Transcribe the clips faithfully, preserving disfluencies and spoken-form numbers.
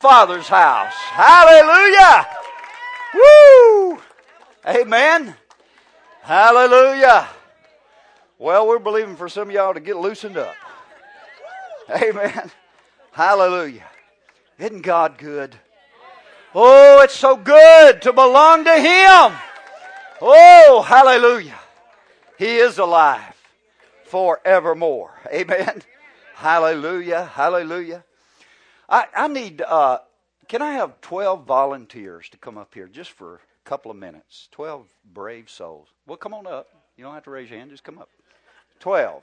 Father's house. Hallelujah! Woo! Amen. Hallelujah. Well, we're believing for some of y'all to get loosened up. Amen. Hallelujah. Isn't God good? Oh, it's so good to belong to Him. Oh, hallelujah. He is alive forevermore. Amen. Hallelujah. Hallelujah. I, I need, uh, can I have twelve volunteers to come up here just for a couple of minutes? twelve brave souls. Well, come on up. You don't have to raise your hand. Just come up. twelve.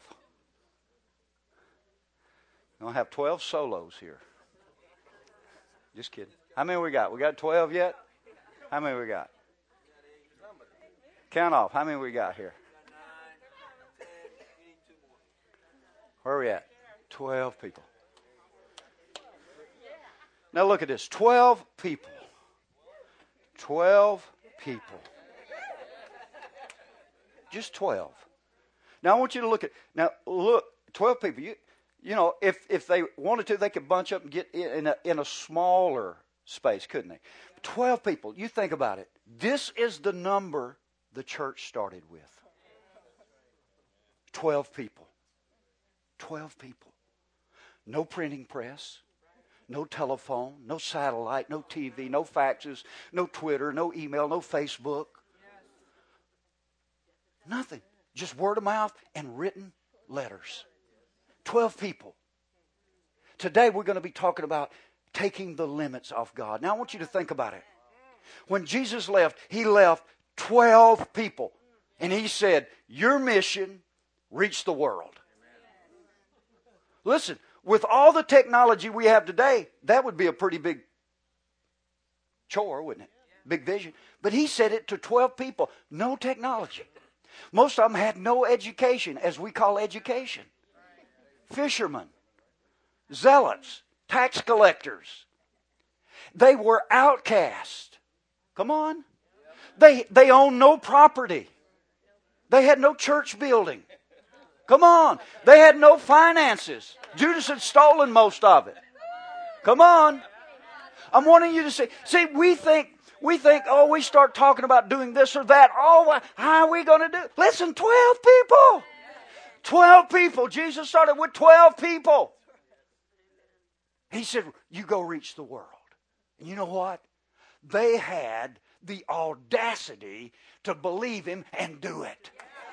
I'll have twelve solos here. Just kidding. How many we got? We got twelve yet? How many we got? Count off. How many we got here? Where are we at? twelve people. Now look at this. twelve people. twelve people. Just twelve. Now I want you to look at, now look, twelve people. You, you know, if, if they wanted to, they could bunch up and get in a, in a smaller space, couldn't they? twelve people. You think about it. This is the number the church started with. twelve people. twelve people. No printing press. No telephone. No satellite. No T V. No faxes. No Twitter. No email. No Facebook. Nothing. Just word of mouth and written letters. twelve people. Today we're going to be talking about taking the limits off God. Now I want you to think about it. When Jesus left, He left twelve people. And He said, your mission, reach the world. Listen, with all the technology we have today, that would be a pretty big chore, wouldn't it? Big vision. But He said it to twelve people. No technology. Most of them had no education, as we call education. Fishermen, zealots, tax collectors. They were outcast. Come on. They, they owned no property. They had no church building. Come on. They had no finances. Judas had stolen most of it. Come on. I'm wanting you to see. See, we think, we think, oh, we start talking about doing this or that. Oh, how are we going to do it? Listen, twelve people. twelve people. Jesus started with twelve people. He said, you go reach the world. And you know what? They had the audacity to believe Him and do it.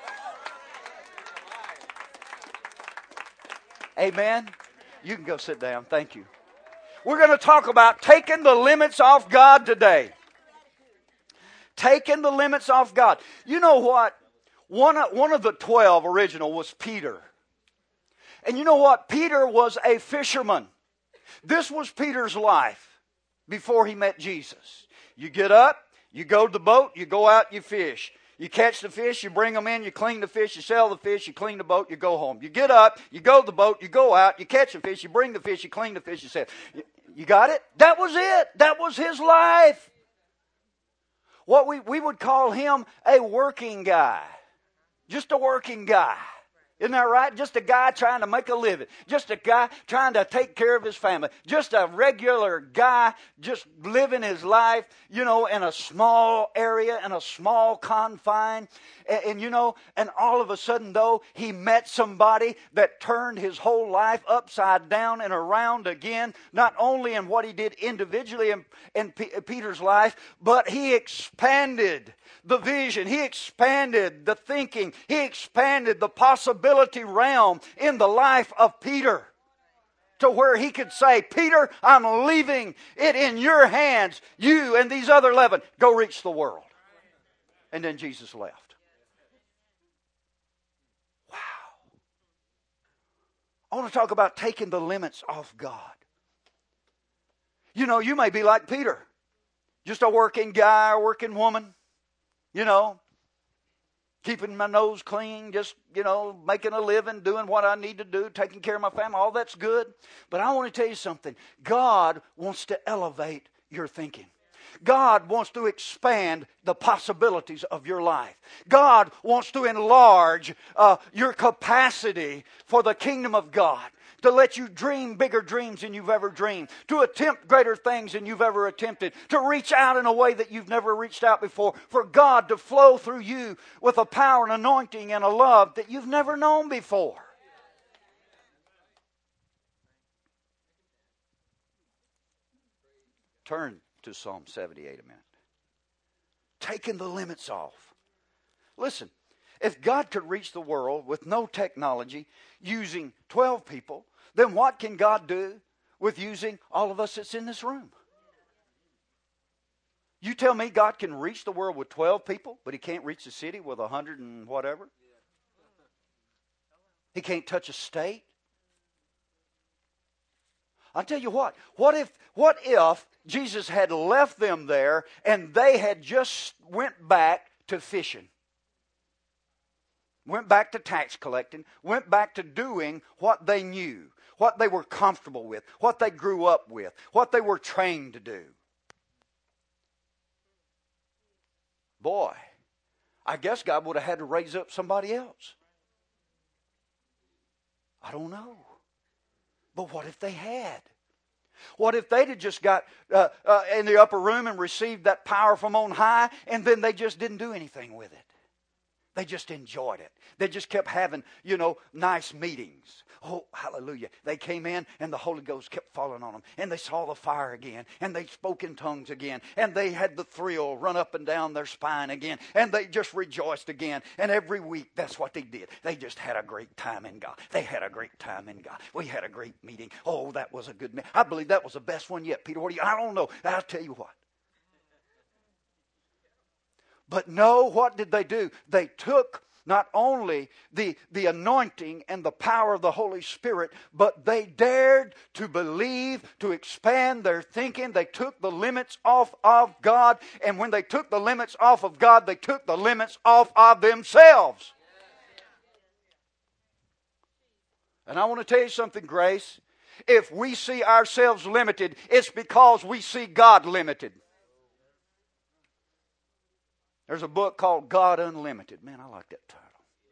Amen. You can go sit down. Thank you. We're going to talk about taking the limits off God today. Taking the limits off God. You know what? One of, one of the twelve original was Peter. And you know what? Peter was a fisherman. This was Peter's life before he met Jesus. You get up, you go to the boat, you go out, you fish. You catch the fish, you bring them in, you clean the fish, you sell the fish, you clean the boat, you go home. You get up, you go to the boat, you go out, you catch the fish, you bring the fish, you clean the fish, you sell. You, you got it? That was it. That was his life. What we, we would call him a working guy. Just a working guy. Isn't that right? Just a guy trying to make a living. Just a guy trying to take care of his family. Just a regular guy just living his life, you know, in a small area, in a small confine. And, and, you know, and all of a sudden, though, he met somebody that turned his whole life upside down and around again. Not only in what he did individually in, in P- Peter's life, but he expanded the vision. He expanded the thinking. He expanded the possibility realm in the life of Peter to where he could say, Peter, I'm leaving it in your hands. You and these other eleven, go reach the world. And then Jesus left. Wow. I want to talk about taking the limits off God. You know, you may be like Peter. Just a working guy or working woman. You know, keeping my nose clean, just, you know, making a living, doing what I need to do, taking care of my family, all that's good. But I want to tell you something. God wants to elevate your thinking. God wants to expand the possibilities of your life. God wants to enlarge uh, your capacity for the kingdom of God. to let you dream bigger dreams than you've ever dreamed, to attempt greater things than you've ever attempted, to reach out in a way that you've never reached out before, for God to flow through you with a power and anointing and a love that you've never known before. Turn to Psalm seventy-eight a minute. Taking the limits off. Listen, if God could reach the world with no technology using twelve people, then what can God do with using all of us that's in this room? You tell me God can reach the world with twelve people, but He can't reach the city with a hundred and whatever? He can't touch a state? I'll tell you what, what if, what if Jesus had left them there and they had just went back to fishing? Went back to tax collecting, went back to doing what they knew, what they were comfortable with, what they grew up with, what they were trained to do. Boy, I guess God would have had to raise up somebody else. I don't know. But what if they had? What if they'd have just got uh, uh, in the upper room and received that power from on high, and then they just didn't do anything with it? They just enjoyed it. They just kept having, you know, nice meetings. Oh, hallelujah. They came in and the Holy Ghost kept falling on them. And they saw the fire again. And they spoke in tongues again. And they had the thrill run up and down their spine again. And they just rejoiced again. And every week, that's what they did. They just had a great time in God. They had a great time in God. We had a great meeting. Oh, that was a good meeting. I believe that was the best one yet. Peter, what do you, I don't know. I'll tell you what. But no, what did they do? They took not only the, the anointing and the power of the Holy Spirit, but they dared to believe, to expand their thinking. They took the limits off of God. And when they took the limits off of God, they took the limits off of themselves. And I want to tell you something, Grace. If we see ourselves limited, it's because we see God limited. There's a book called God Unlimited. Man, I like that title.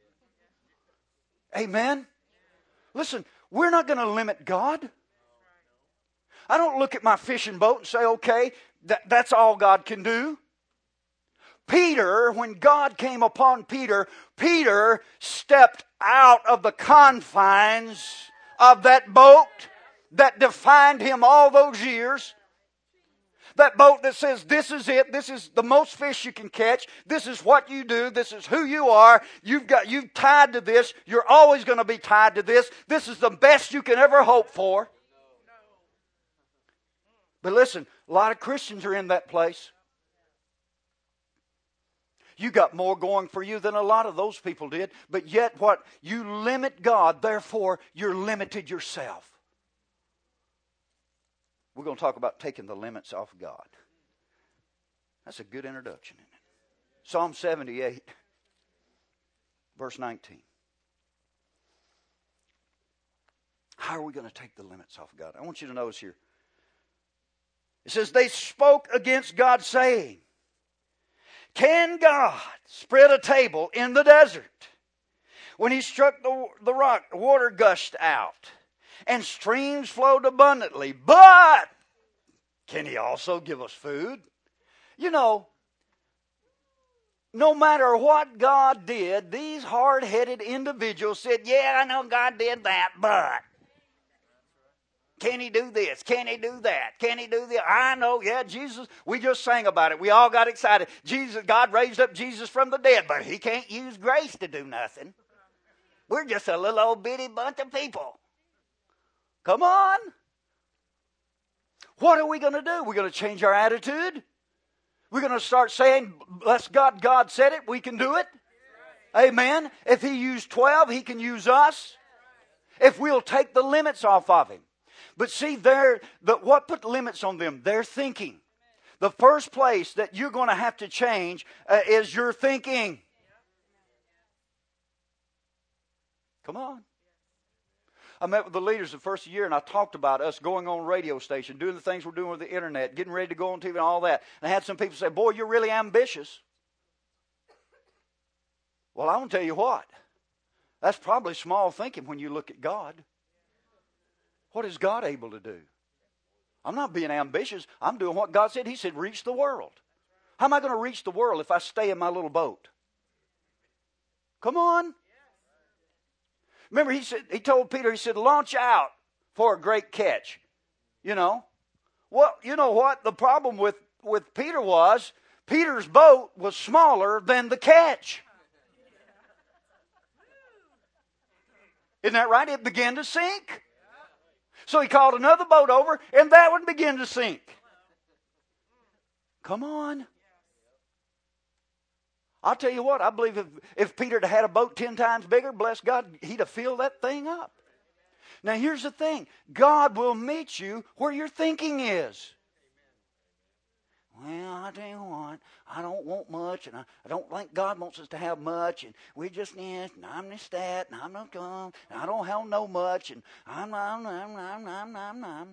Amen? Listen, we're not going to limit God. I don't look at my fishing boat and say, okay, that, that's all God can do. Peter, when God came upon Peter, Peter stepped out of the confines of that boat that defined him all those years. That boat that says, this is it, this is the most fish you can catch, this is what you do, this is who you are, you've got, you've tied to this, you're always going to be tied to this, this is the best you can ever hope for. But listen, a lot of Christians are in that place. You got more going for you than a lot of those people did, but yet what? You limit God, therefore you're limited yourself. We're going to talk about taking the limits off God. That's a good introduction, isn't it? Psalm seventy-eight, verse nineteen. How are we going to take the limits off God? I want you to notice here. It says, they spoke against God, saying, can God spread a table in the desert? When He struck the, the rock, the water gushed out, and streams flowed abundantly. But can He also give us food? You know, no matter what God did, these hard-headed individuals said, yeah, I know God did that, but can He do this? Can He do that? Can He do this? I know, yeah, Jesus, we just sang about it. We all got excited. Jesus, God raised up Jesus from the dead, but He can't use grace to do nothing. We're just a little old bitty bunch of people. Come on. What are we going to do? We're going to change our attitude. We're going to start saying, bless God, God said it, we can do it. Amen. If He used twelve, He can use us. If we'll take the limits off of Him. But see, there, the, what put limits on them? Their thinking. The first place that you're going to have to change uh, is your thinking. Come on. I met with the leaders the first year, and I talked about us going on radio station, doing the things we're doing with the internet, getting ready to go on T V and all that. And I had some people say, boy, you're really ambitious. Well, I want to tell you what. That's probably small thinking when you look at God. What is God able to do? I'm not being ambitious. I'm doing what God said. He said, reach the world. How am I going to reach the world if I stay in my little boat? Come on. Remember, he said, he told Peter, he said, launch out for a great catch. You know. Well, you know what? The problem with, with Peter was, Peter's boat was smaller than the catch. Isn't that right? It began to sink. So he called another boat over, and that one began to sink. Come on. I'll tell you what, I believe if, if Peter had had a boat ten times bigger, bless God, he'd have filled that thing up. Now here's the thing. God will meet you where your thinking is. Well, I tell you what, I don't want much, and I, I don't think God wants us to have much, and we just need, and I'm this, that, and I'm not going, and I don't have no much, and I'm, I'm, I'm, I'm, I'm, I'm, I'm.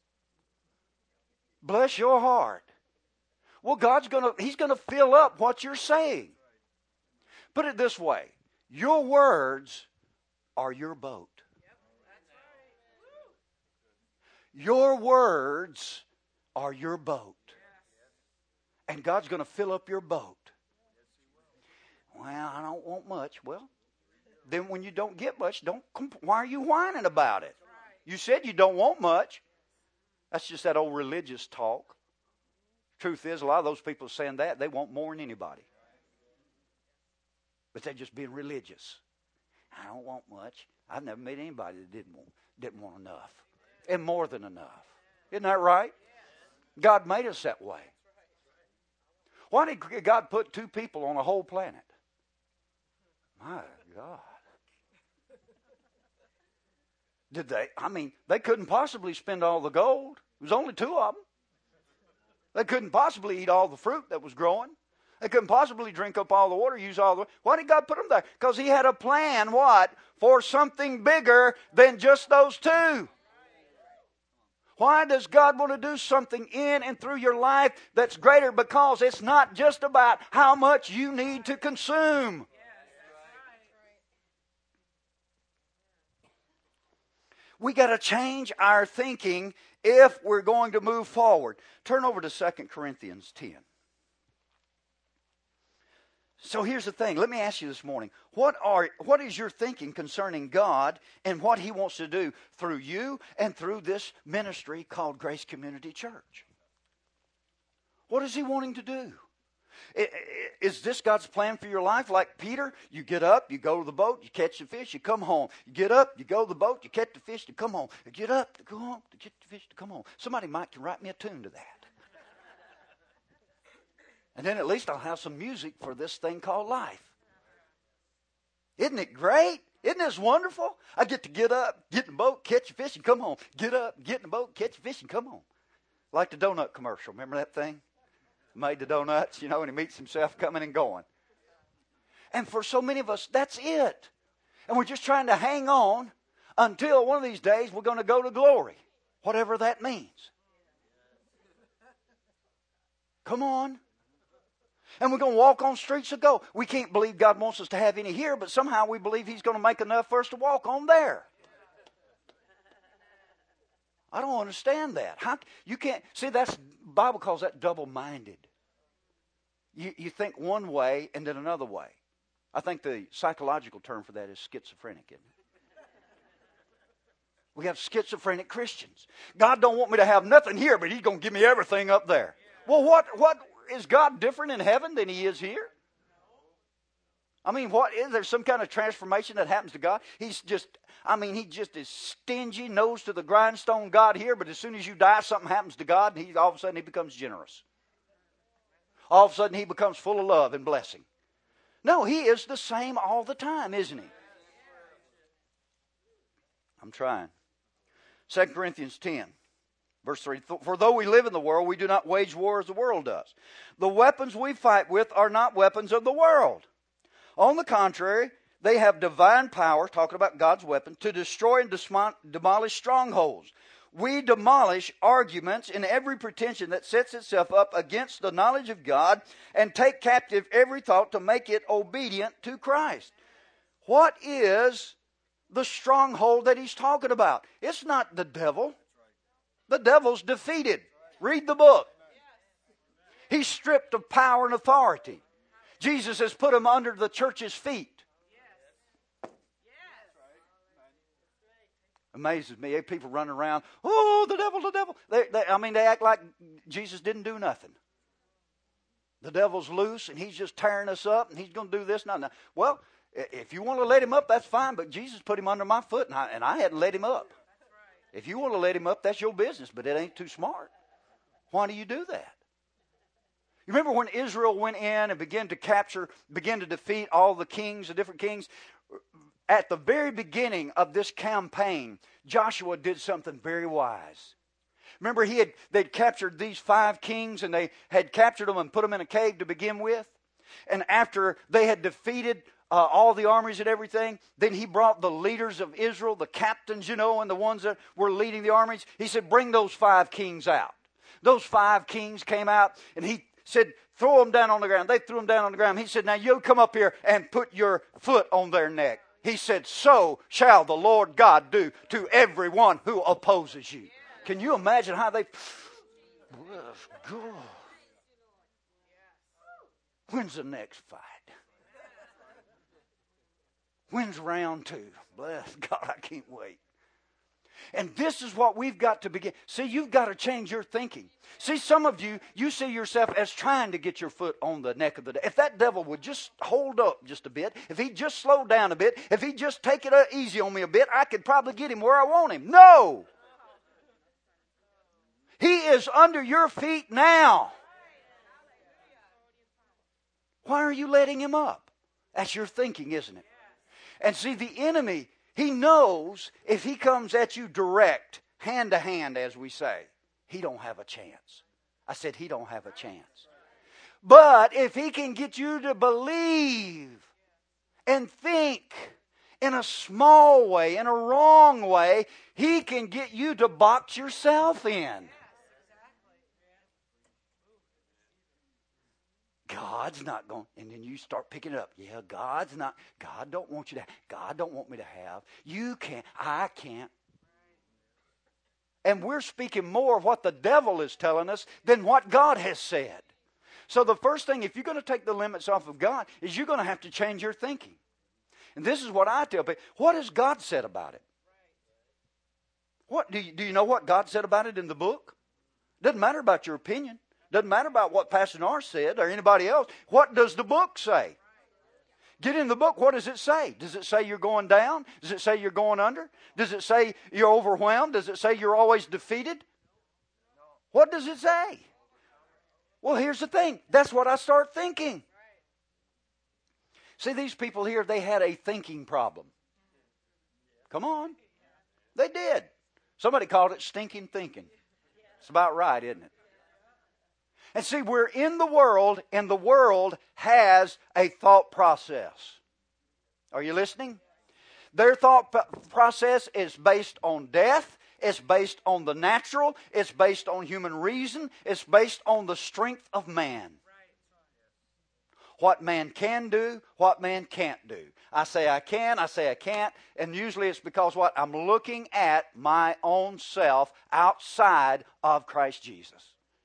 Bless your heart. Well, God's going to, He's going to fill up what you're saying. Put it this way. Your words are your boat. Your words are your boat. And God's going to fill up your boat. Well, I don't want much. Well, then when you don't get much, don't. Comp- why are you whining about it? You said you don't want much. That's just that old religious talk. Truth is, a lot of those people saying that, they want more than anybody. But they're just being religious. I don't want much. I've never met anybody that didn't want, didn't want enough. And more than enough. Isn't that right? God made us that way. Why did God put two people on a whole planet? My God. Did they? I mean, they couldn't possibly spend all the gold. There was only two of them. They couldn't possibly eat all the fruit that was growing. They couldn't possibly drink up all the water, use all the water. Why did God put them there? Because He had a plan, what? For something bigger than just those two. Why does God want to do something in and through your life that's greater? Because it's not just about how much you need to consume. We got to change our thinking if we're going to move forward. Turn over to Second Corinthians ten. So here's the thing. Let me ask you this morning. What are what is your thinking concerning God and what He wants to do through you and through this ministry called Grace Community Church? What is He wanting to do? Is this God's plan for your life? Like Peter, you get up, you go to the boat, you catch the fish, you come home. You get up, you go to the boat, you catch the fish, you come home. You get up, you go home, to get the fish, to come home. Somebody might can write me a tune to that. And then at least I'll have some music for this thing called life. Isn't it great? Isn't this wonderful? I get to get up, get in the boat, catch a fish, and come home. Get up, get in the boat, catch a fish, and come home. Like the donut commercial. Remember that thing? Made the donuts, you know, and he meets himself coming and going. And for so many of us, that's it. And we're just trying to hang on until one of these days we're going to go to glory. Whatever that means. Come on. And we're going to walk on streets of gold. We can't believe God wants us to have any here, but somehow we believe He's going to make enough for us to walk on there. I don't understand that. How, you can't, see, that's, the Bible calls that double-minded. You, you think one way and then another way. I think the psychological term for that is schizophrenic, isn't it? We have schizophrenic Christians. God don't want me to have nothing here, but He's going to give me everything up there. Well, what, what, is God different in heaven than He is here? I mean, what is there some kind of transformation that happens to God? He's just, I mean, He just is stingy, nose to the grindstone God here, but as soon as you die, something happens to God, and he, all of a sudden He becomes generous. All of a sudden He becomes full of love and blessing. No, He is the same all the time, isn't He? I'm trying. Second Corinthians ten. Verse three, for though we live in the world, we do not wage war as the world does. The weapons we fight with are not weapons of the world. On the contrary, they have divine power, talking about God's weapon, to destroy and demolish strongholds. We demolish arguments and every pretension that sets itself up against the knowledge of God and take captive every thought to make it obedient to Christ. What is the stronghold that he's talking about. It's not the devil. The devil's defeated. Read the book. He's stripped of power and authority. Jesus has put him under the church's feet. Amazes me. People running around, oh, the devil, the devil. They, they, I mean, they act like Jesus didn't do nothing. The devil's loose and he's just tearing us up and he's going to do this. No, no. Well, if you want to let him up, that's fine. But Jesus put him under my foot and I, and I hadn't let him up. If you want to let him up, that's your business. But it ain't too smart. Why do you do that? You remember when Israel went in and began to capture, began to defeat all the kings, the different kings? At the very beginning of this campaign, Joshua did something very wise. Remember, he had they'd captured these five kings, and they had captured them and put them in a cave to begin with. And after they had defeated uh, all the armies and everything, then he brought the leaders of Israel, the captains, you know, and the ones that were leading the armies. He said, bring those five kings out. Those five kings came out, and he said, throw them down on the ground. They threw them down on the ground. He said, now you come up here and put your foot on their neck. He said, so shall the Lord God do to everyone who opposes you. Can you imagine how they... When's the next fight? When's round two? Bless God, I can't wait. And this is what we've got to begin. See, you've got to change your thinking. See, some of you, you see yourself as trying to get your foot on the neck of the devil. If that devil would just hold up just a bit, if he'd just slow down a bit, if he'd just take it easy on me a bit, I could probably get him where I want him. No! He is under your feet now. Why are you letting him up? That's your thinking, isn't it? And see, the enemy... He knows if he comes at you direct, hand to hand, as we say, he don't have a chance. I said he don't have a chance. But if he can get you to believe and think in a small way, in a wrong way, he can get you to box yourself in. God's not going, and then you start picking it up. Yeah, God's not, God don't want you to, God don't want me to have. You can't, I can't. And we're speaking more of what the devil is telling us than what God has said. So the first thing, if you're going to take the limits off of God, is you're going to have to change your thinking. And this is what I tell people. What has God said about it? What do you, do you know what God said about it in the book? Doesn't matter about your opinion. Doesn't matter about what Pastor Norris said or anybody else. What does the book say? Get in the book. What does it say? Does it say you're going down? Does it say you're going under? Does it say you're overwhelmed? Does it say you're always defeated? What does it say? Well, here's the thing. That's what I start thinking. See, these people here, they had a thinking problem. Come on. They did. Somebody called it stinking thinking. It's about right, isn't it? And see, we're in the world, and the world has a thought process. Are you listening? Their thought process is based on death. It's based on the natural. It's based on human reason. It's based on the strength of man. What man can do, what man can't do. I say I can, I say I can't, and usually it's because what? I'm looking at my own self outside of Christ Jesus.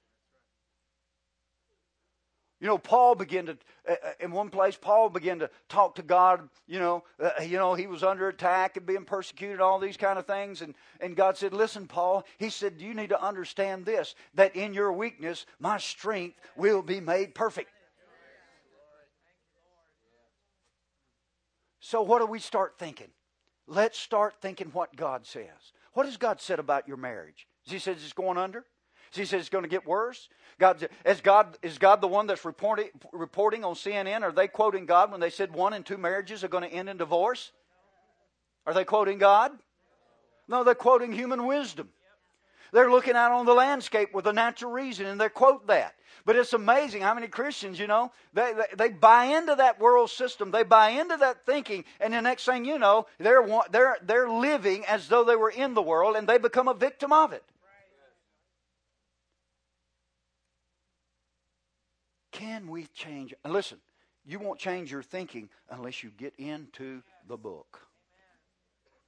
You know, Paul began to, uh, in one place, Paul began to talk to God. You know, uh, you know, he was under attack and being persecuted, all these kind of things. And, and God said, listen, Paul, he said, you need to understand this, that in your weakness, my strength will be made perfect. So what do we start thinking? Let's start thinking what God says. What has God said about your marriage? Has He said it's going under? He says it's going to get worse. God is God is God the one that's reporting reporting on C N N? Are they quoting God when they said one in two marriages are going to end in divorce? Are they quoting God? No, they're quoting human wisdom. They're looking out on the landscape with a natural reason, and they quote that. But it's amazing how many Christians, you know, they, they they buy into that world system. They buy into that thinking, and the next thing you know, they're they're they're living as though they were in the world, and they become a victim of it. Can we change? And listen, you won't change your thinking unless you get into the book.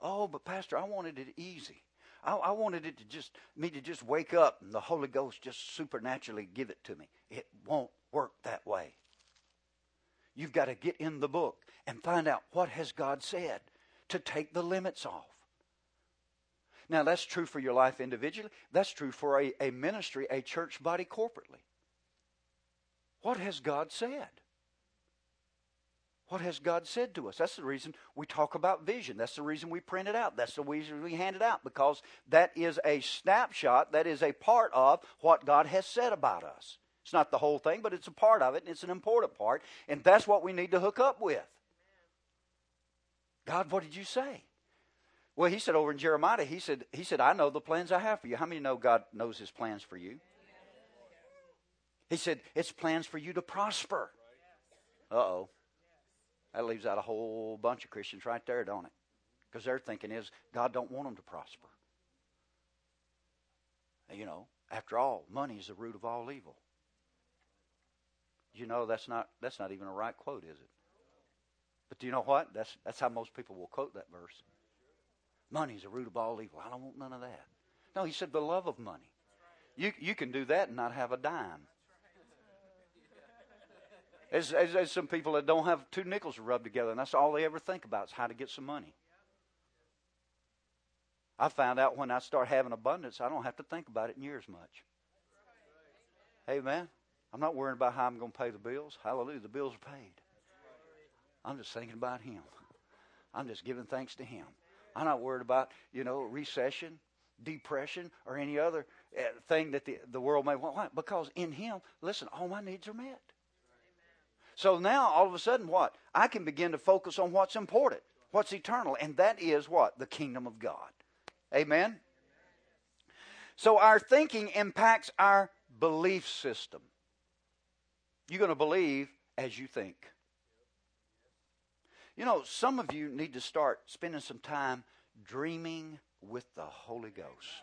Oh, but Pastor, I wanted it easy. I, I wanted it to just me to just wake up and the Holy Ghost just supernaturally give it to me. It won't work that way. You've got to get in the book and find out what has God said to take the limits off. Now, that's true for your life individually. That's true for a, a ministry, a church body corporately. What has God said? What has God said to us? That's the reason we talk about vision. That's the reason we print it out. That's the reason we hand it out, because that is a snapshot. That is a part of what God has said about us. It's not the whole thing, but it's a part of it, and it's an important part. And that's what we need to hook up with. God, what did you say? Well, he said over in Jeremiah, he said, he said, I know the plans I have for you. How many know God knows his plans for you? He said, it's plans for you to prosper. Uh-oh. That leaves out a whole bunch of Christians right there, don't it? Because their thinking is, God don't want them to prosper. You know, after all, money is the root of all evil. You know, that's not that's not even a right quote, is it? But do you know what? That's that's how most people will quote that verse. Money is the root of all evil. I don't want none of that. No, he said the love of money. You you can do that and not have a dime. There's, there's some people that don't have two nickels to rub together, and that's all they ever think about is how to get some money. I found out when I start having abundance, I don't have to think about it near as much. Amen. I'm not worrying about how I'm going to pay the bills. Hallelujah, the bills are paid. I'm just thinking about him. I'm just giving thanks to him. I'm not worried about, you know, recession, depression, or any other uh, thing that the, the world may want. Why? Because in him, listen, all my needs are met. So now, all of a sudden, what? I can begin to focus on what's important, what's eternal, and that is what? The kingdom of God. Amen? So our thinking impacts our belief system. You're going to believe as you think. You know, some of you need to start spending some time dreaming with the Holy Ghost.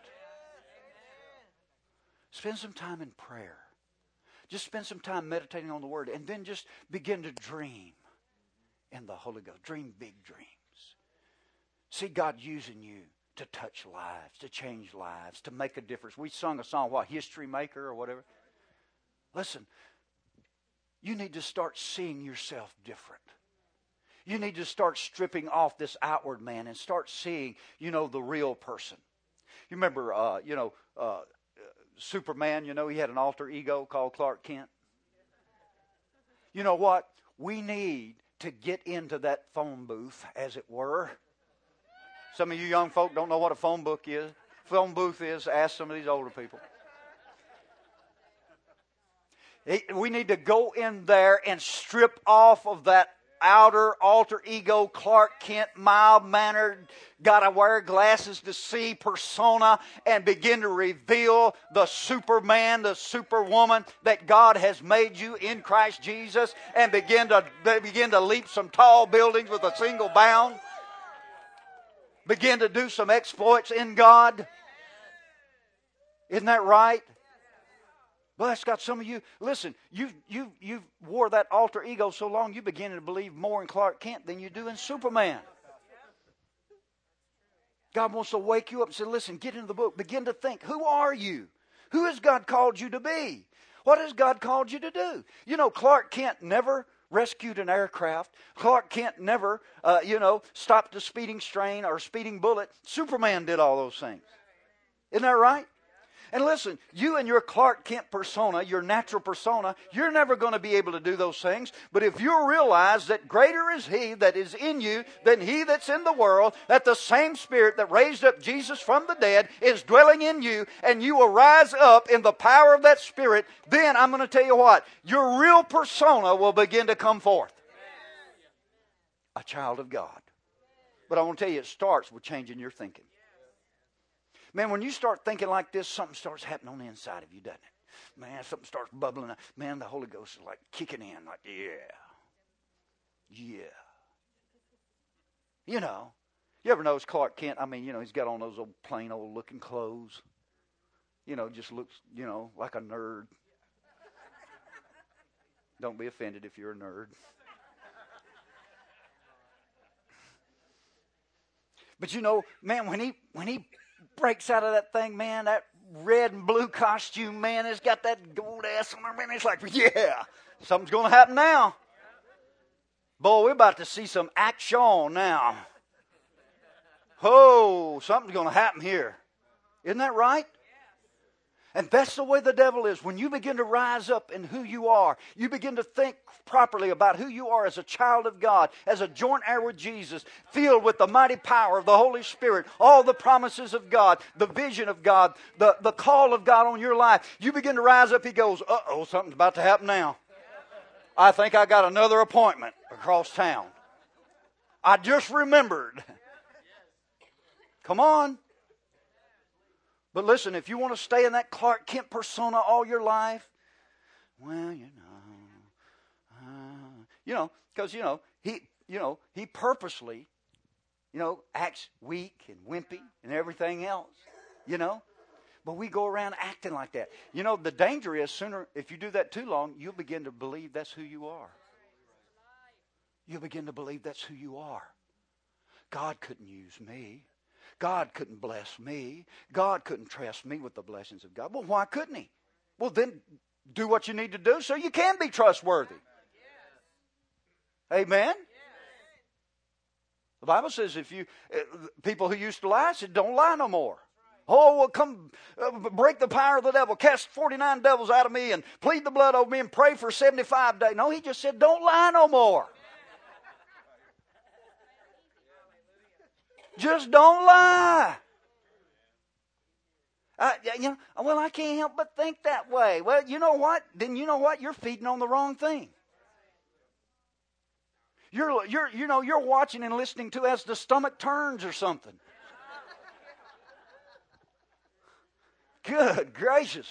Spend some time in prayer. Just spend some time meditating on the Word, and then just begin to dream in the Holy Ghost. Dream big dreams. See God using you to touch lives, to change lives, to make a difference. We sung a song, what, History Maker or whatever. Listen, you need to start seeing yourself different. You need to start stripping off this outward man and start seeing, you know, the real person. You remember, uh, you know, uh, Superman, you know, he had an alter ego called Clark Kent. You know what? We need to get into that phone booth, as it were. Some of you young folk don't know what a phone book is. Phone booth is. Ask some of these older people. We need to go in there and strip off of that outer alter ego, Clark Kent, mild-mannered, gotta wear glasses to see persona, and begin to reveal the Superman, the Superwoman that God has made you in Christ Jesus, and begin to begin to leap some tall buildings with a single bound. Begin to do some exploits in God. Isn't that right? Well, that's got some of you. Listen, you you you wore that alter ego so long, you begin to believe more in Clark Kent than you do in Superman. God wants to wake you up and say, listen, get into the book. Begin to think, who are you? Who has God called you to be? What has God called you to do? You know, Clark Kent never rescued an aircraft. Clark Kent never, uh, you know, stopped a speeding train or a speeding bullet. Superman did all those things. Isn't that right? And listen, you and your Clark Kent persona, your natural persona, you're never going to be able to do those things. But if you realize that greater is He that is in you than he that's in the world, that the same Spirit that raised up Jesus from the dead is dwelling in you, and you will rise up in the power of that Spirit, then I'm going to tell you what, your real persona will begin to come forth. A child of God. But I want to tell you, it starts with changing your thinking. Man, when you start thinking like this, something starts happening on the inside of you, doesn't it? Man, something starts bubbling up. Man, the Holy Ghost is like kicking in, like, yeah. Yeah. You know, you ever notice Clark Kent? I mean, you know, he's got on those old plain old looking clothes. You know, just looks, you know, like a nerd. Don't be offended if you're a nerd. But you know, man, when he when he breaks out of that thing, man, that red and blue costume, man, it's got that gold ass on him, man. It's like, yeah, something's going to happen now. Boy, we're about to see some action now. Oh, something's going to happen here. Isn't that right? And that's the way the devil is. When you begin to rise up in who you are, you begin to think properly about who you are as a child of God, as a joint heir with Jesus, filled with the mighty power of the Holy Spirit, all the promises of God, the vision of God, the, the call of God on your life. You begin to rise up, he goes, uh-oh, something's about to happen now. I think I got another appointment across town. I just remembered. Come on. But listen, if you want to stay in that Clark Kent persona all your life, well, you know, uh, you know, because, you know, he, you know, he purposely, you know, acts weak and wimpy and everything else, you know. But we go around acting like that. You know, the danger is sooner, if you do that too long, you'll begin to believe that's who you are. You'll begin to believe that's who you are. God couldn't use me. God couldn't bless me. God couldn't trust me with the blessings of God. Well, why couldn't he? Well, then do what you need to do so you can be trustworthy. Amen? The Bible says if you, people who used to lie said, don't lie no more. Oh, well, come uh, break the power of the devil, cast forty-nine devils out of me and plead the blood over me and pray for seventy-five days. No, he just said, don't lie no more. Just don't lie. Uh, you know, well, I can't help but think that way. Well, you know what? Then you know what? You're feeding on the wrong thing. You're, you're, you know, you're watching and listening to as the stomach turns or something. Good gracious.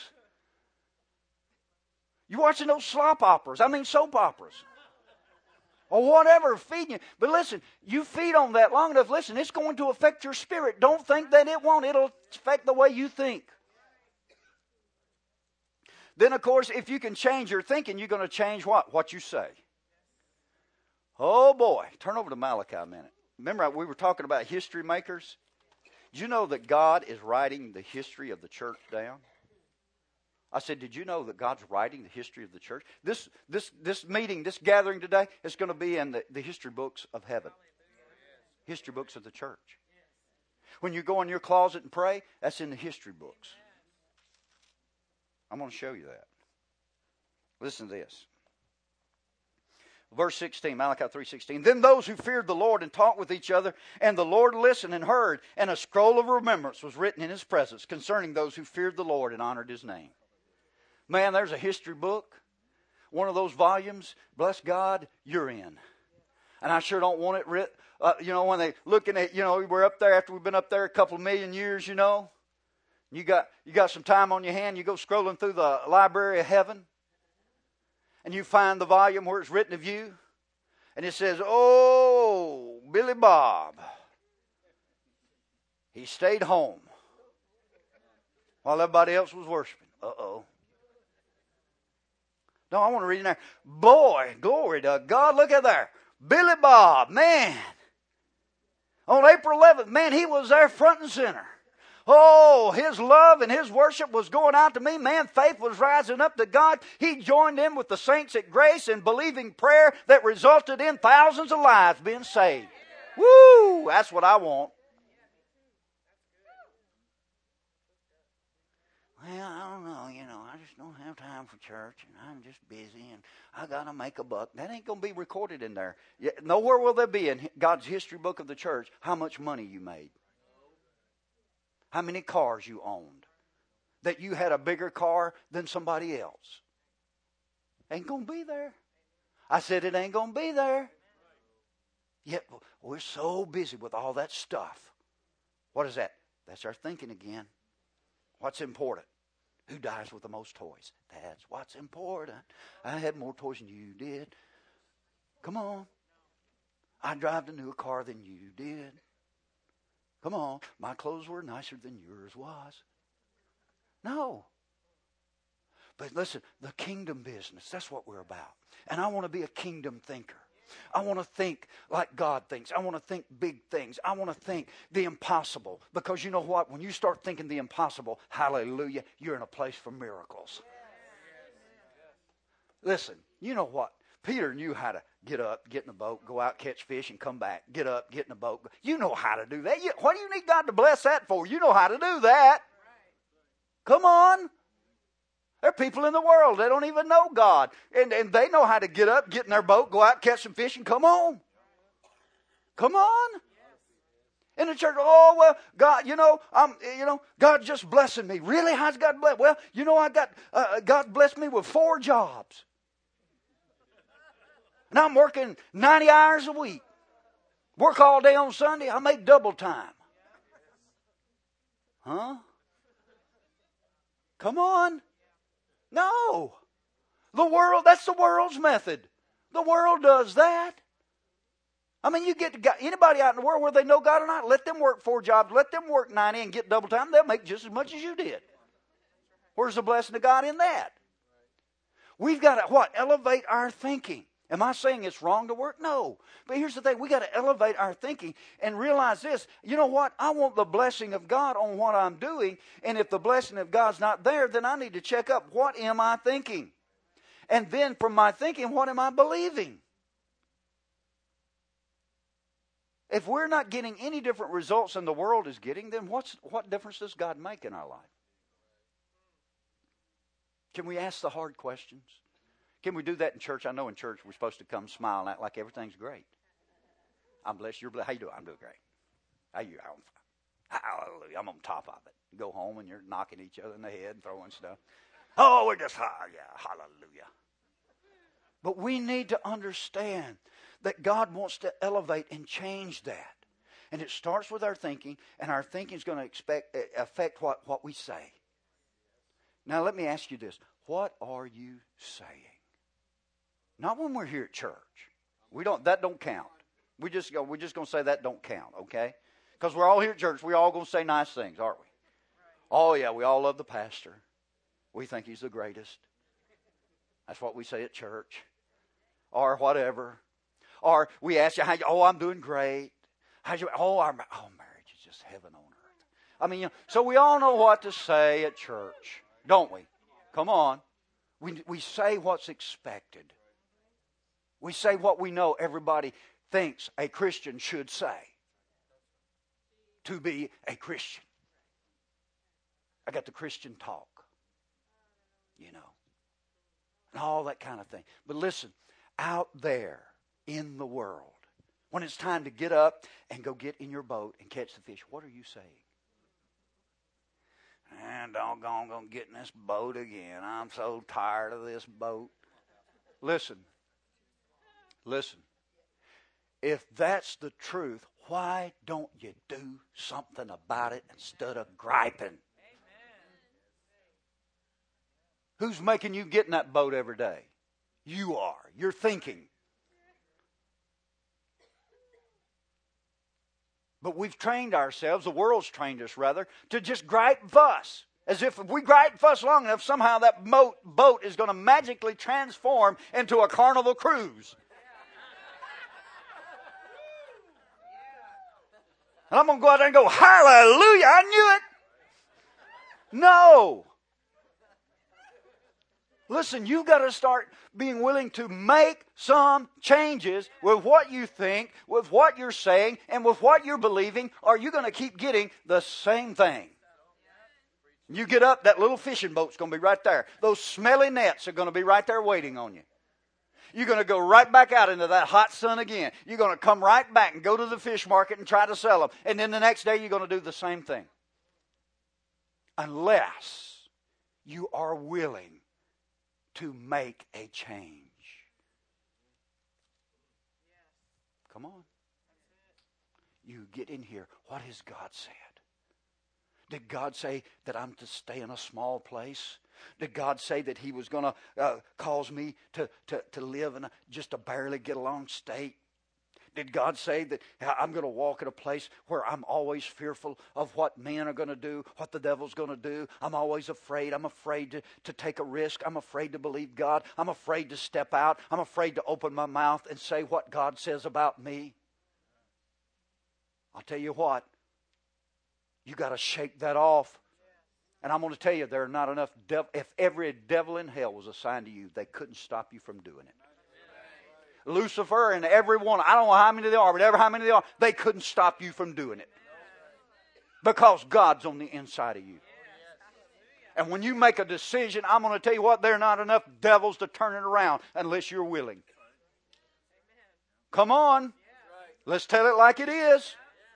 You're watching those slop operas. I mean, soap operas. Or whatever, feeding you. But listen, you feed on that long enough, listen, it's going to affect your spirit. Don't think that it won't. It'll affect the way you think. Then, of course, if you can change your thinking, you're going to change what? What you say. Oh, boy. Turn over to Malachi a minute. Remember, we were talking about history makers? Did you know that God is writing the history of the church down? I said, did you know that God's writing the history of the church? This this this meeting, this gathering today is going to be in the, the history books of heaven. History books of the church. When you go in your closet and pray, that's in the history books. I'm going to show you that. Listen to this. Verse sixteen, Malachi three sixteen. Then those who feared the Lord and talked with each other, and the Lord listened and heard, and a scroll of remembrance was written in his presence concerning those who feared the Lord and honored his name. Man, there's a history book. One of those volumes, bless God, you're in. And I sure don't want it writ. Uh, you know, when they looking at, you know, we're up there after we've been up there a couple of million years, you know. You got you got some time on your hand. You go scrolling through the library of heaven. And you find the volume where it's written of you. And it says, oh, Billy Bob. He stayed home while everybody else was worshiping. Uh-oh. No, I want to read in there. Boy, glory to God. Look at there. Billy Bob, man. On April eleventh, man, he was there front and center. Oh, his love and his worship was going out to me. Man, faith was rising up to God. He joined in with the saints at Grace in believing prayer that resulted in thousands of lives being saved. Woo! That's what I want. Well, I don't know, you know, I just don't have time for church, and I'm just busy, and I got to make a buck. That ain't going to be recorded in there. Nowhere will there be in God's history book of the church how much money you made. How many cars you owned. That you had a bigger car than somebody else. Ain't going to be there. I said it ain't going to be there. Yet we're so busy with all that stuff. What is that? That's our thinking again. What's important? Who dies with the most toys? That's what's important. I had more toys than you did. Come on. I drive a newer car than you did. Come on. My clothes were nicer than yours was. No. But listen, the kingdom business, that's what we're about. And I want to be a kingdom thinker. I want to think like God thinks. I want to think big things. I want to think the impossible. Because you know what? When you start thinking the impossible, hallelujah, you're in a place for miracles. Listen, you know what? Peter knew how to get up, get in a boat, go out, catch fish, and come back. Get up, get in a boat. You know how to do that. You, what do you need God to bless that for? You know how to do that. Come on. There are people in the world, they don't even know God. And, and they know how to get up, get in their boat, go out, catch some fish, and come home. Come on. In the church, oh, well, God, you know, I'm, you know, God's just blessing me. Really? How's God bless? Well, you know, I got, uh, God blessed me with four jobs. And I'm working ninety hours a week. Work all day on Sunday, I make double time. Huh? Come on. No. The world, that's the world's method. The world does that. I mean, you get to, anybody out in the world where they know God or not, let them work four jobs, let them work ninety and get double time. They'll make just as much as you did. Where's the blessing of God in that? We've got to, what? Elevate our thinking. Am I saying it's wrong to work? No. But here's the thing. We got to elevate our thinking and realize this. You know what? I want the blessing of God on what I'm doing. And if the blessing of God's not there, then I need to check up. What am I thinking? And then from my thinking, what am I believing? If we're not getting any different results than the world is getting, then what's, what difference does God make in our life? Can we ask the hard questions? Can we do that in church? I know in church we're supposed to come smile and act like everything's great. I'm blessed. You're blessed. How you doing? I'm doing great. How you? I'm, hallelujah. I'm on top of it. You go home and you're knocking each other in the head and throwing stuff. Oh, we're just, oh, yeah, hallelujah. But we need to understand that God wants to elevate and change that. And it starts with our thinking, and our thinking is going to expect, affect what, what we say. Now, let me ask you this. What are you saying? Not when we're here at church. We don't. That don't count. We just go. We're just going to say that don't count, okay? Because we're all here at church. We're all going to say nice things, aren't we? Oh yeah, we all love the pastor. We think he's the greatest. That's what we say at church, or whatever. Or we ask you how. You, oh, I'm doing great. How's you? Oh, our oh marriage is just heaven on earth. I mean, you know, so we all know what to say at church, don't we? Come on. We we say what's expected. We say what we know everybody thinks a Christian should say to be a Christian. I got the Christian talk, you know, and all that kind of thing. But listen, out there in the world, when it's time to get up and go get in your boat and catch the fish, what are you saying? And doggone, I'm going to get in this boat again. I'm so tired of this boat. Listen. Listen. If that's the truth, why don't you do something about it instead of griping? Amen. Who's making you get in that boat every day? You are. You're thinking. But we've trained ourselves, the world's trained us rather, to just gripe and fuss. As if if we gripe and fuss long enough, somehow that boat, boat is going to magically transform into a carnival cruise. And I'm going to go out there and go, hallelujah, I knew it. No. Listen, you've got to start being willing to make some changes with what you think, with what you're saying, and with what you're believing, or you're going to keep getting the same thing. You get up, that little fishing boat's going to be right there. Those smelly nets are going to be right there waiting on you. You're going to go right back out into that hot sun again. You're going to come right back and go to the fish market and try to sell them. And then the next day you're going to do the same thing. Unless you are willing to make a change. Come on. You get in here. What has God said? Did God say that I'm to stay in a small place? Did God say that He was going to uh, cause me to, to, to live in a, just a barely get along state? Did God say that I'm going to walk in a place where I'm always fearful of what men are going to do, what the devil's going to do? I'm always afraid. I'm afraid to, to take a risk. I'm afraid to believe God. I'm afraid to step out. I'm afraid to open my mouth and say what God says about me. I'll tell you what. You got to shake that off. And I'm going to tell you, there are not enough devil. If every devil in hell was assigned to you, they couldn't stop you from doing it. Lucifer and everyone, I don't know how many there are, but ever how many there are, they couldn't stop you from doing it. Because God's on the inside of you. And when you make a decision, I'm going to tell you what, there are not enough devils to turn it around unless you're willing. Come on. Let's tell it like it is.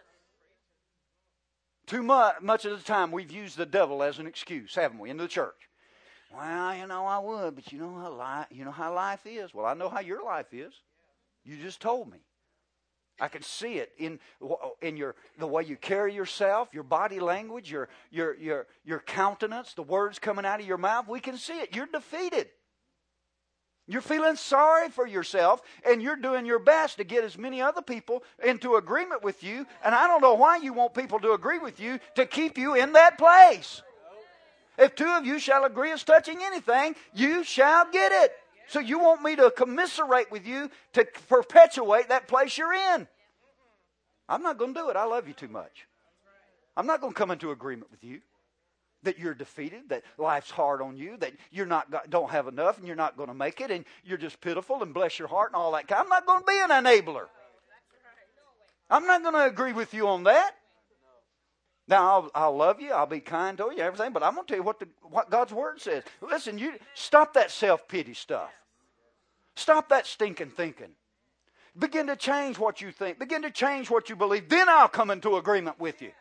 Too much, much of the time we've used the devil as an excuse, haven't we, in the church? Well, you know, I would, but you know how life, you know how life is. Well, I know how your life is. You just told me. I can see it in in your the way you carry yourself, your body language, your your your your countenance, the words coming out of your mouth. We can see it. You're defeated. You're feeling sorry for yourself, and you're doing your best to get as many other people into agreement with you. And I don't know why you want people to agree with you to keep you in that place. If two of you shall agree as touching anything, you shall get it. So you want me to commiserate with you to perpetuate that place you're in. I'm not going to do it. I love you too much. I'm not going to come into agreement with you that you're defeated, that life's hard on you, that you're not don't have enough and you're not going to make it and you're just pitiful and bless your heart and all that kind. I'm not going to be an enabler. I'm not going to agree with you on that. Now, I'll, I'll love you, I'll be kind to you, everything, but I'm going to tell you what, the, what God's Word says. Listen, you stop that self-pity stuff. Stop that stinking thinking. Begin to change what you think. Begin to change what you believe. Then I'll come into agreement with you.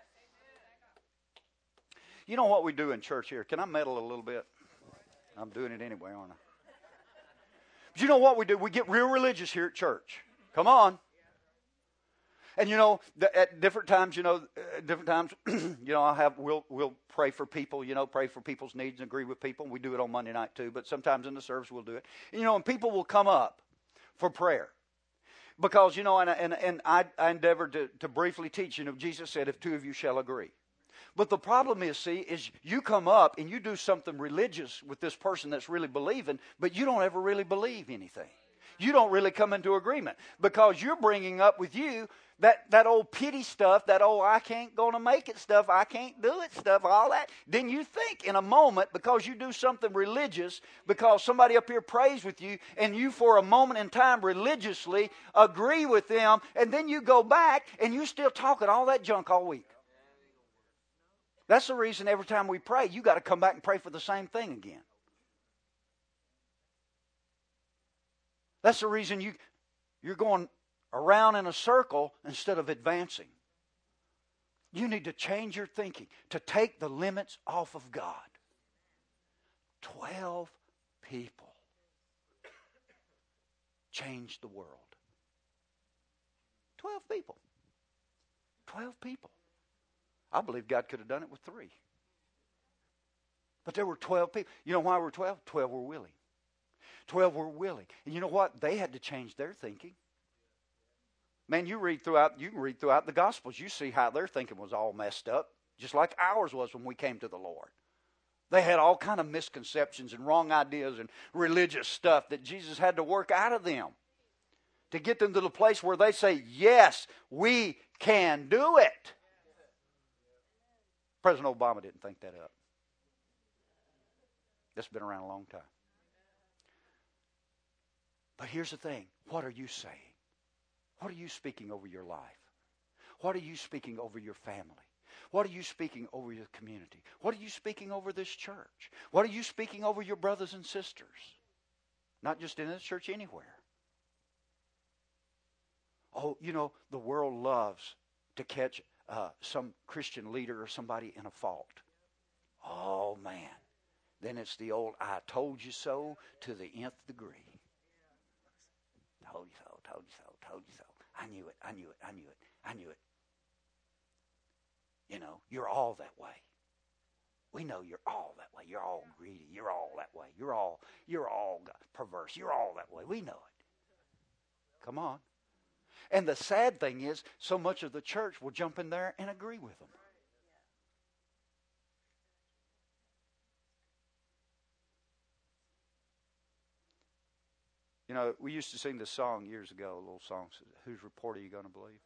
You know what we do in church here? Can I meddle a little bit? I'm doing it anyway, aren't I? But you know what we do? We get real religious here at church. Come on. And you know, at different times, you know, different times, you know, I'll have, we'll, we'll pray for people, you know, pray for people's needs and agree with people. We do it on Monday night too, but sometimes in the service we'll do it. And, you know, and people will come up for prayer. Because, you know, and, and, and I, I endeavored to, to briefly teach, you know, Jesus said, if two of you shall agree. But the problem is, see, is you come up and you do something religious with this person that's really believing, but you don't ever really believe anything. You don't really come into agreement because you're bringing up with you that, that old pity stuff, that old I can't gonna make it stuff, I can't do it stuff, all that. Then you think in a moment, because you do something religious, because somebody up here prays with you, and you for a moment in time religiously agree with them, and then you go back and you still talking all that junk all week. That's the reason every time we pray, you got to come back and pray for the same thing again. That's the reason you, you're going around in a circle instead of advancing. You need to change your thinking, to take the limits off of God. Twelve people changed the world. Twelve people. Twelve people. I believe God could have done it with three. But there were twelve people. You know why we're twelve? Twelve were willing. Twelve were willing. And you know what? They had to change their thinking. Man, you read throughout, you can read throughout the Gospels. You see how their thinking was all messed up, just like ours was when we came to the Lord. They had all kind of misconceptions and wrong ideas and religious stuff that Jesus had to work out of them to get them to the place where they say, yes, we can do it. President Obama didn't think that up. That's been around a long time. But here's the thing. What are you saying? What are you speaking over your life? What are you speaking over your family? What are you speaking over your community? What are you speaking over this church? What are you speaking over your brothers and sisters? Not just in this church, anywhere. Oh, you know, the world loves to catch uh, some Christian leader or somebody in a fault. Oh, man. Then it's the old, I told you so to the nth degree. Told you so, told you so, told you so. I knew it, I knew it, I knew it, I knew it. You know, you're all that way. We know you're all that way. You're all greedy. You're all that way. You're all, you're all perverse. You're all that way. We know it. Come on. And the sad thing is, so much of the church will jump in there and agree with them. You know, we used to sing this song years ago, a little song, whose report are you going to believe?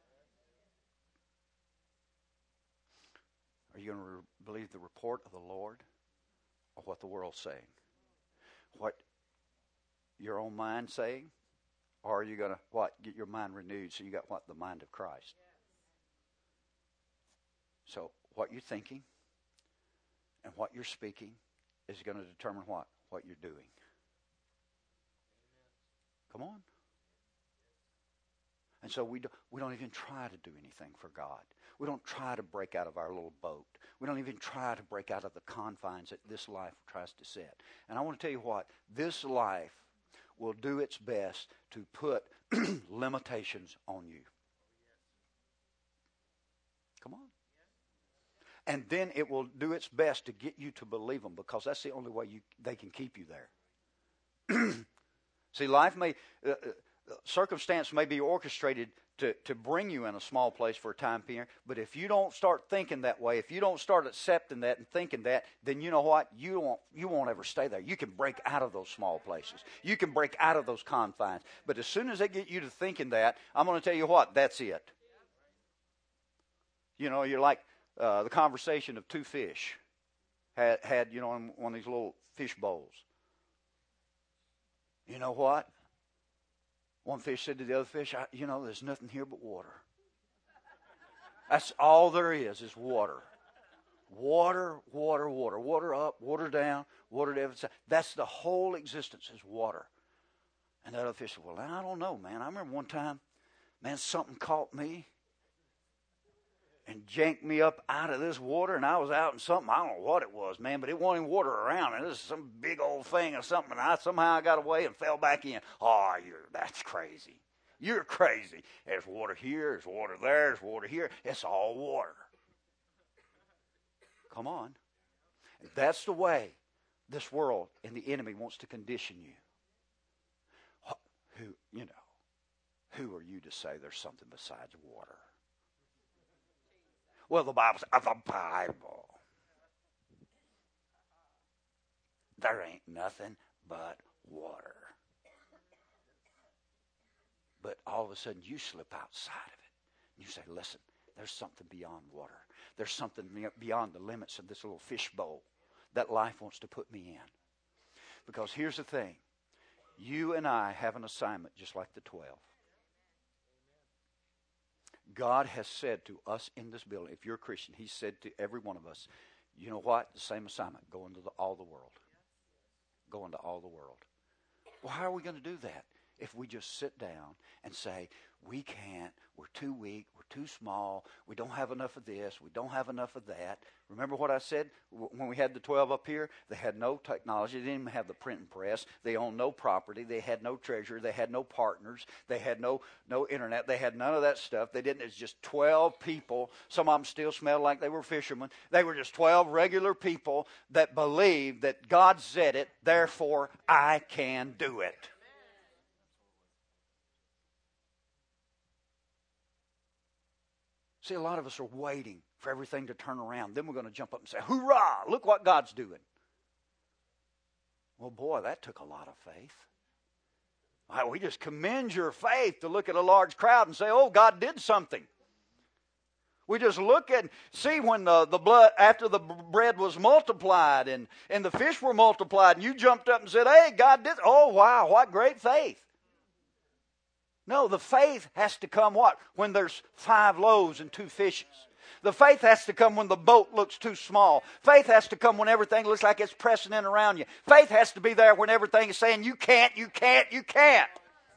Are you going to re- believe the report of the Lord or what the world's saying? What your own mind's saying? Or are you going to, what, get your mind renewed so you got what? The mind of Christ. So what you're thinking and what you're speaking is going to determine what? What you're doing. Come on. And so we, do, we don't even try to do anything for God. We don't try to break out of our little boat. We don't even try to break out of the confines that this life tries to set. And I want to tell you what, this life will do its best to put limitations on you. Come on. And then it will do its best to get you to believe them, because that's the only way you, they can keep you there. See, life may, uh, uh, circumstance may be orchestrated to, to bring you in a small place for a time period, but if you don't start thinking that way, if you don't start accepting that and thinking that, then you know what? You won't, you won't ever stay there. You can break out of those small places. You can break out of those confines. But as soon as they get you to thinking that, I'm going to tell you what, that's it. You know, you're like uh, the conversation of two fish had, had, you know, in one of these little fish bowls. You know what? One fish said to the other fish, I, you know, there's nothing here but water. That's all there is, is water. Water, water, water. Water up, water down, water down. That's the whole existence, is water. And that other fish said, well, I don't know, man. I remember one time, man, something caught me and janked me up out of this water, and I was out in something, I don't know what it was, man, but it wasn't water around, and this is some big old thing or something, and I somehow I got away and fell back in. Oh, you're, that's crazy. You're crazy. There's water here, there's water there, there's water here. It's all water. Come on. That's the way this world and the enemy wants to condition you. Who, you know, who are you to say there's something besides water? Well, the Bible says, the Bible. There ain't nothing but water. But all of a sudden you slip outside of it. You say, listen, there's something beyond water. There's something beyond the limits of this little fish bowl that life wants to put me in. Because here's the thing. You and I have an assignment just like the twelve. God has said to us in this building, if you're a Christian, He said to every one of us, you know what? The same assignment. Go into the, all the world. Go into all the world. Well, how are we going to do that? If we just sit down and say, we can't, we're too weak, we're too small, we don't have enough of this, we don't have enough of that. Remember what I said when we had the twelve up here? They had no technology, they didn't even have the printing press, they owned no property, they had no treasure, they had no partners, they had no, no internet, they had none of that stuff. They didn't, it's just twelve people. Some of them still smelled like they were fishermen. They were just twelve regular people that believed that God said it, therefore I can do it. See, a lot of us are waiting for everything to turn around. Then we're going to jump up and say, hoorah, look what God's doing. Well, boy, that took a lot of faith. Well, we just commend your faith to look at a large crowd and say, oh, God did something. We just look and see when the, the blood, after the bread was multiplied and, and the fish were multiplied, and you jumped up and said, hey, God did, oh, wow, what great faith. No, the faith has to come what? When there's five loaves and two fishes. The faith has to come when the boat looks too small. Faith has to come when everything looks like it's pressing in around you. Faith has to be there when everything is saying, you can't, you can't, you can't.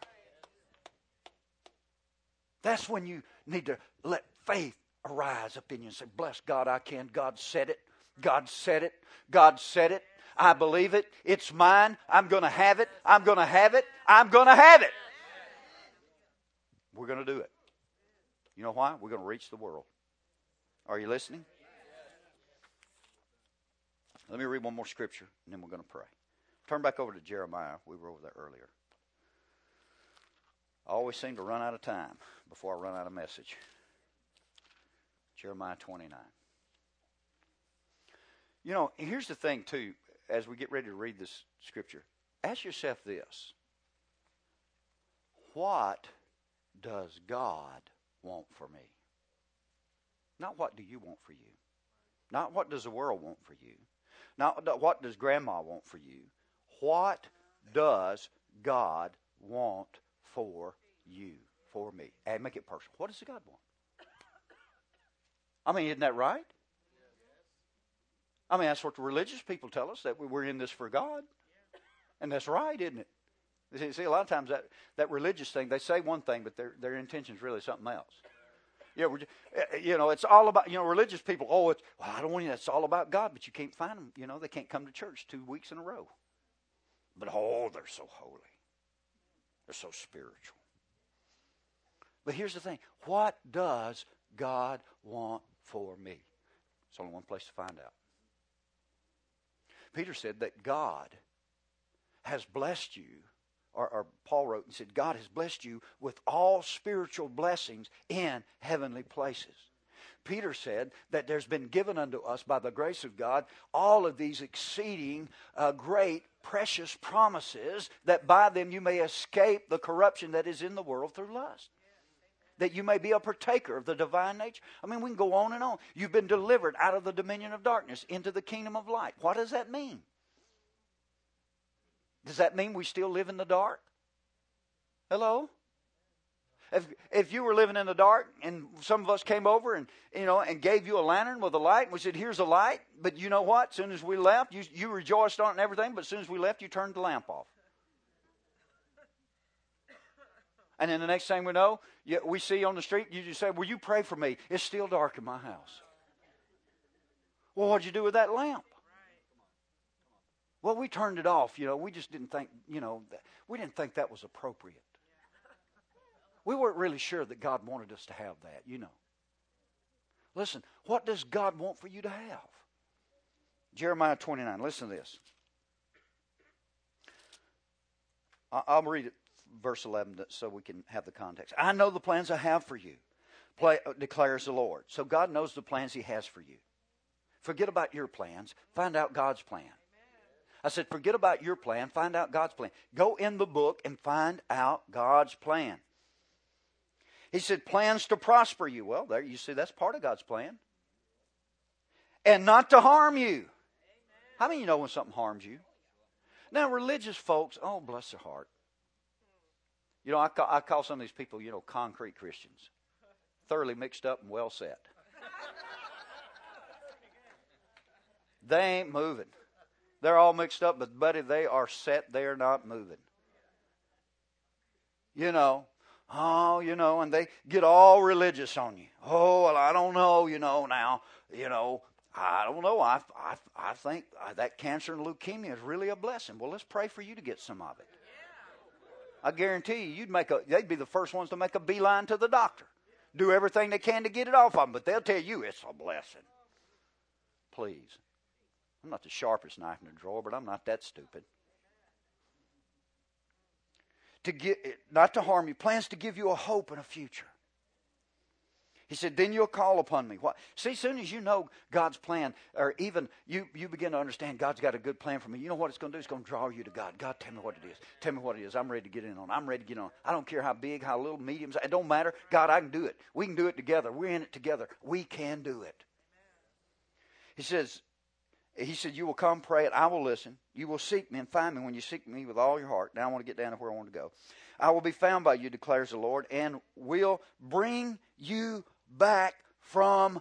That's when you need to let faith arise up in you and say, bless God, I can. God said it. God said it. God said it. I believe it. It's mine. I'm going to have it. I'm going to have it. I'm going to have it. We're going to do it. You know why? We're going to reach the world. Are you listening? Let me read one more scripture, and then we're going to pray. Turn back over to Jeremiah. We were over there earlier. I always seem to run out of time before I run out of message. Jeremiah twenty-nine. You know, here's the thing, too, as we get ready to read this scripture. Ask yourself this. What does God want for me? Not what do you want for you. Not what does the world want for you. Not what does grandma want for you. What does God want for you, for me? And make it personal. What does God want? I mean, isn't that right? I mean, that's what the religious people tell us, that we're in this for God. And that's right, isn't it? See, see, a lot of times that, that religious thing, they say one thing, but their their intention is really something else. Yeah, we're just, you know, it's all about, you know, religious people, oh, it's, well, I don't want you, it's all about God, but you can't find them, you know, they can't come to church two weeks in a row. But, oh, they're so holy. They're so spiritual. But here's the thing. What does God want for me? There's only one place to find out. Peter said that God has blessed you, or, or Paul wrote and said, God has blessed you with all spiritual blessings in heavenly places. Peter said that there's been given unto us by the grace of God all of these exceeding uh, great, precious promises, that by them you may escape the corruption that is in the world through lust. That you may be a partaker of the divine nature. I mean, we can go on and on. You've been delivered out of the dominion of darkness into the kingdom of light. What does that mean? Does that mean we still live in the dark? Hello? If if you were living in the dark and some of us came over and you know and gave you a lantern with a light and we said, here's a light, but you know what? As soon as we left, you, you rejoiced on it and everything, but as soon as we left, you turned the lamp off. And then the next thing we know, you, we see on the street, you just say, will you pray for me? It's still dark in my house. Well, what'd you do with that lamp? Well, we turned it off, you know. We just didn't think, you know, we didn't think that was appropriate. We weren't really sure that God wanted us to have that, you know. Listen, what does God want for you to have? Jeremiah twenty-nine, listen to this. I'll read it, verse eleven, so we can have the context. I know the plans I have for you, play, declares the Lord. So God knows the plans He has for you. Forget about your plans. Find out God's plan. I said, forget about your plan. Find out God's plan. Go in the book and find out God's plan. He said, plans to prosper you. Well, there you see, that's part of God's plan. And not to harm you. How many of you know when something harms you? Now, religious folks, oh, bless their heart. You know, I call, I call some of these people, you know, concrete Christians. Thoroughly mixed up and well set. They ain't moving. They're all mixed up, but buddy, they are set. They are not moving. You know, oh, you know, and they get all religious on you. Oh, well, I don't know, you know, now, you know, I don't know. I, I, I think that cancer and leukemia is really a blessing. Well, let's pray for you to get some of it. I guarantee you, you'd make a, they'd be the first ones to make a beeline to the doctor. Do everything they can to get it off of them, but they'll tell you it's a blessing. Please. I'm not the sharpest knife in the drawer, but I'm not that stupid. To get, not to harm you, plans to give you a hope and a future. He said, then you'll call upon me. What? See, as soon as you know God's plan, or even you, you begin to understand God's got a good plan for me, you know what it's going to do? It's going to draw you to God. God, tell me what it is. Tell me what it is. I'm ready to get in on. I'm ready to get on. I don't care how big, how little, medium. It don't matter. God, I can do it. We can do it together. We're in it together. We can do it. He says, He said, you will come pray and I will listen. You will seek me and find me when you seek me with all your heart. Now I want to get down to where I want to go. I will be found by you, declares the Lord, and will bring you back from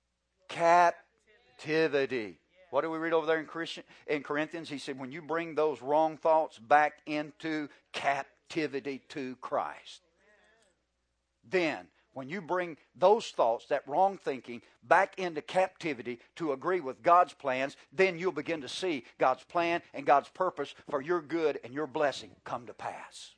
captivity. What do we read over there in Christian, in Corinthians? He said, when you bring those wrong thoughts back into captivity to Christ, then when you bring those thoughts, that wrong thinking, back into captivity to agree with God's plans, then you'll begin to see God's plan and God's purpose for your good and your blessing come to pass.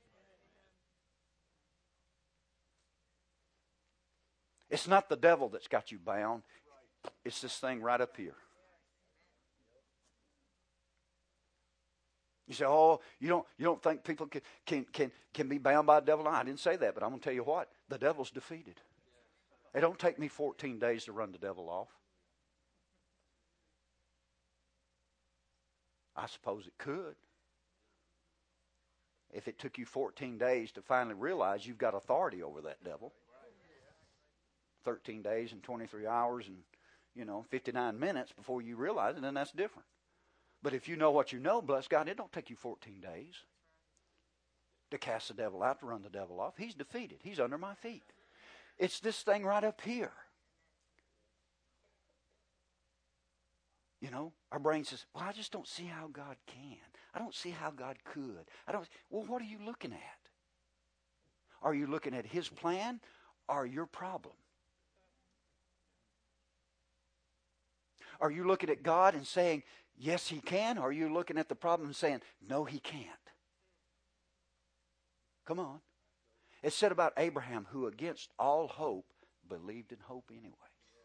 It's not the devil that's got you bound. It's this thing right up here. You say, oh, you don't you don't think people can can can, can be bound by the devil? No, I didn't say that, but I'm going to tell you what. The devil's defeated. It don't take me fourteen days to run the devil off. I suppose it could. If it took you fourteen days to finally realize you've got authority over that devil. thirteen days and twenty-three hours and, you know, fifty-nine minutes before you realize it, then that's different. But if you know what you know, bless God, it don't take you fourteen days to cast the devil out, to run the devil off. He's defeated. He's under my feet. It's this thing right up here. You know, our brain says, well, I just don't see how God can. I don't see how God could. I don't. Well, what are you looking at? Are you looking at His plan or your problem? Are you looking at God and saying, yes, He can? Or are you looking at the problem and saying, no, He can't? Come on. It's said about Abraham, who against all hope believed in hope anyway.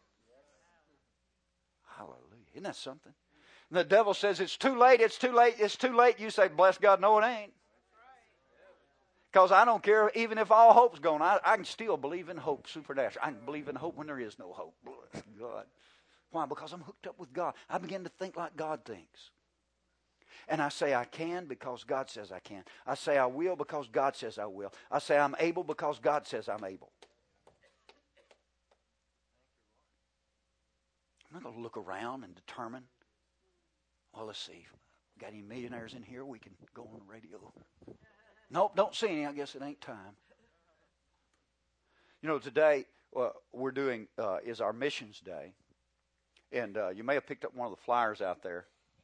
Hallelujah. Isn't that something? And the devil says, it's too late, it's too late, it's too late. You say, bless God, no it ain't. Because I don't care, even if all hope's gone, I, I can still believe in hope supernatural. I can believe in hope when there is no hope. Bless God. Why? Because I'm hooked up with God. I begin to think like God thinks. And I say I can because God says I can. I say I will because God says I will. I say I'm able because God says I'm able. I'm not going to look around and determine, well, let's see. Got any millionaires in here? We can go on the radio. Nope, don't see any. I guess it ain't time. You know, today uh, we're doing uh, is our missions day. And uh, you may have picked up one of the flyers out there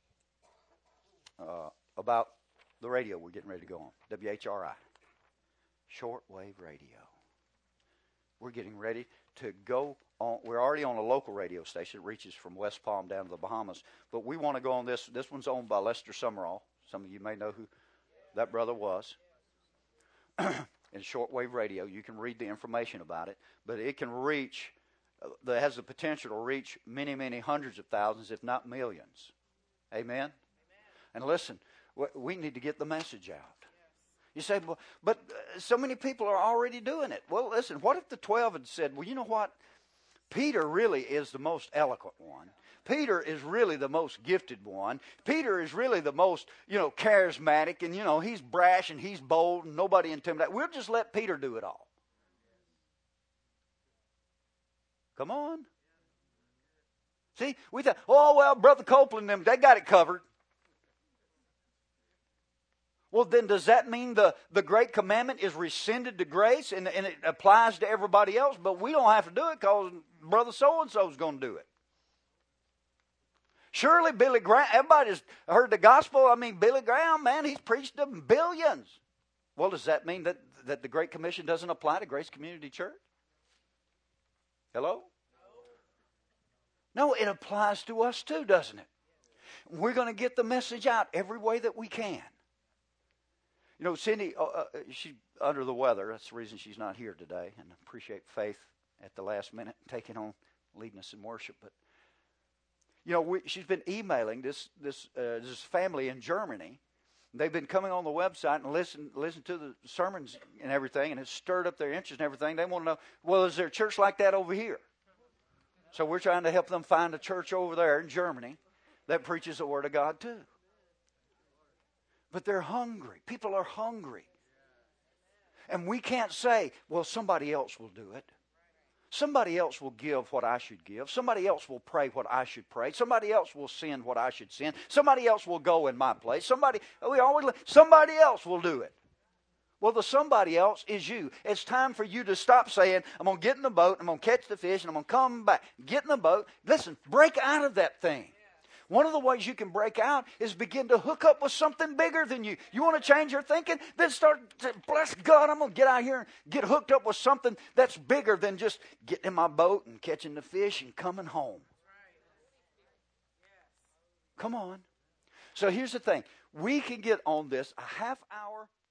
uh, about the radio we're getting ready to go on, W H R I, shortwave radio. We're getting ready to go on. We're already on a local radio station that reaches from West Palm down to the Bahamas, but we want to go on this. This one's owned by Lester Summerall. Some of you may know who that brother was. In shortwave radio, you can read the information about it, but it can reach. That has the potential to reach many, many hundreds of thousands, if not millions. Amen? Amen. And listen, we need to get the message out. You say, well, but so many people are already doing it. Well, listen, what if the twelve had said, well, you know what? Peter really is the most eloquent one. Peter is really the most gifted one. Peter is really the most, you know, charismatic, and, you know, he's brash and he's bold and nobody intimidates. We'll just let Peter do it all. Come on. See, we thought, oh, well, Brother Copeland and them, they got it covered. Well, then does that mean the, the Great Commandment is rescinded to grace and, and it applies to everybody else, but we don't have to do it because Brother so-and-so is going to do it? Surely Billy Graham, everybody's heard the gospel. I mean, Billy Graham, man, he's preached to billions. Well, does that mean that, that the Great Commission doesn't apply to Grace Community Church? Hello? No, it applies to us too, doesn't it? We're going to get the message out every way that we can. You know, Cindy, uh, uh, she's under the weather. That's the reason she's not here today. And I appreciate Faith at the last minute taking on leading us in worship. But, you know, we, she's been emailing this this uh, this family in Germany. They've been coming on the website and listen listen to the sermons and everything, and it's stirred up their interest and everything. They want to know, well, is there a church like that over here? So we're trying to help them find a church over there in Germany that preaches the Word of God too. But they're hungry. People are hungry. And we can't say, well, somebody else will do it. Somebody else will give what I should give. Somebody else will pray what I should pray. Somebody else will send what I should send. Somebody else will go in my place. Somebody, we always, somebody else will do it. Well, the somebody else is you. It's time for you to stop saying, I'm going to get in the boat, I'm going to catch the fish, and I'm going to come back. Get in the boat. Listen, break out of that thing. One of the ways you can break out is begin to hook up with something bigger than you. You want to change your thinking? Then start, to, bless God, I'm going to get out here and get hooked up with something that's bigger than just getting in my boat and catching the fish and coming home. Come on. So here's the thing. We can get on this a half hour